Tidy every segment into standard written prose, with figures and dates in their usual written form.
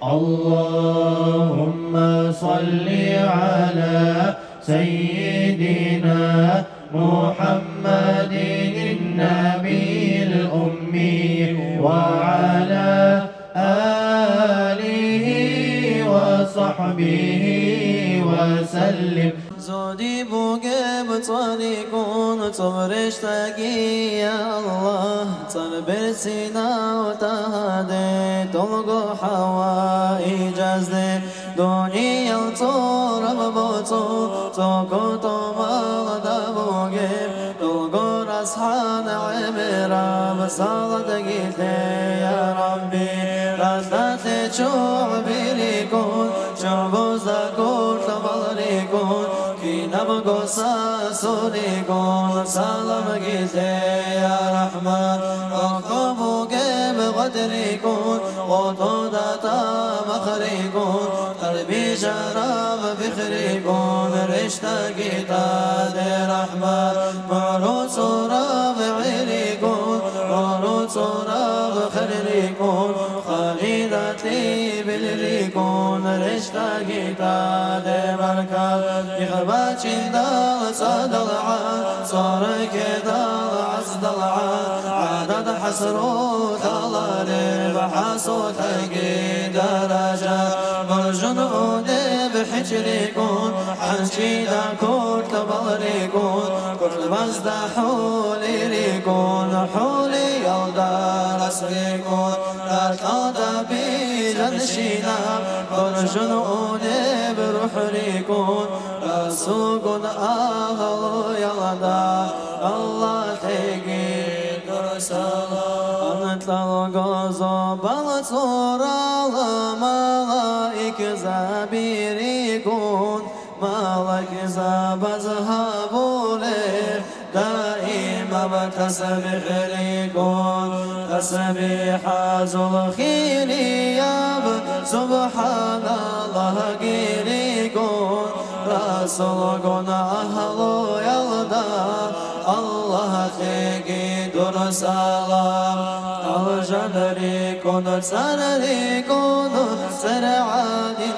اللهم صل على سيدنا محمد النبي الأمي وعلى آله وصحبه وسلم. زودي بوقب طريقون تغرشتكي يا الله تربر سينا وتهدي تلقو حوائي جزدي دوني يلطور ببوتو توقو طمال دبوقب تلقو رسحان عبرا بصالة قلتي يا ربي رسلتي شعبي ليكون شعبو زاكور تبالريكون نبغو ساسوليكون سلام قلتي يا رحمن أخبو قيب غدريكون غطودة مخريكون قلبي شراب بخريكون رشتا قيتاد رحمن معروض صورة بعيريكون معروض صورة بخريكون خليلتي بالريكون رشتا قيتاد بركات يخبات شندال صدلعان صارك دال عزدلعان عدد حسروت الله بحسوت حقي درجة برجنون بحجريكون حنشي دا كورت بلريكون كل بزد حولي ريكون حولي يلدار اسريكون ركض بجنشينا برجنون بروح ريكون رسوقنا أهل يلدا الله تيجي درسلا أنتلا الغزو بالصورة ملاك زبيريكون ملاك زبزهبوا له دائما بتسبح ريكون تسبيح ذو الخير ياب سبحان الله قيريكون رسولنا أهل يلدا الله تيجي در سلام الجنريكون سنريكون سرعادين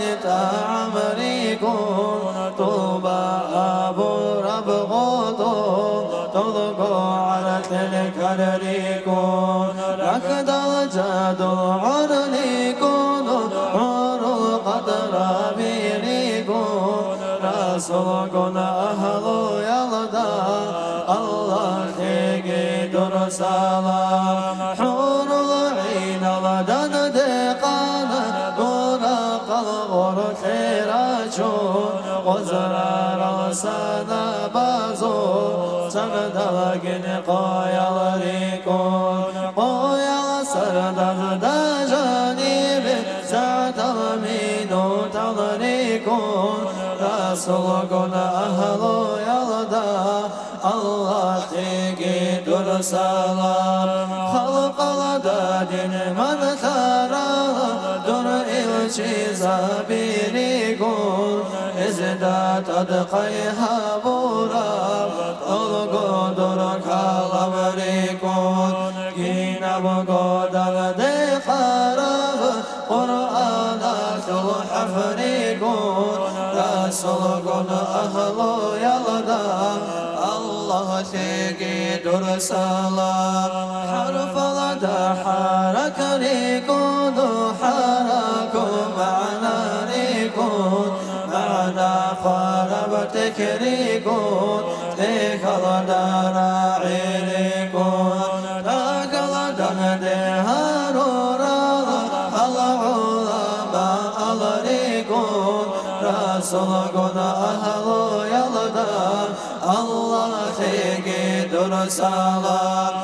تعمريكون طوبى أبو رب غضو تلقوا على تلك الريكون ركض الجاد عرليكون عر القدر بيريكون رسولنا أهل يلدا الله تيجي در سلام حور العين لدن دقان براق الغر خيراتون غزرار سنة بازو سندلقن قايل ريكون قايل سردد دجانب سعد المينو تغريكون رسولنا أهل يلدا الله تيجي در سلام خلق الدادين من ترى در إلشي زبيريكون ازداد أدقيها بورا تلقو در كالمريكون كينا بقودر دي خراب قرآن الحفريكون رسولنا أهل يلدا الله تيجي در سلام حرف لدى حرك ريكون حركم معنا ريكون معنا خربتك ريكون ليك لدى راعي ريكون لك لدى ندهار العلماء الريكون رسولنا أهل يلدا الله تيجي در سلام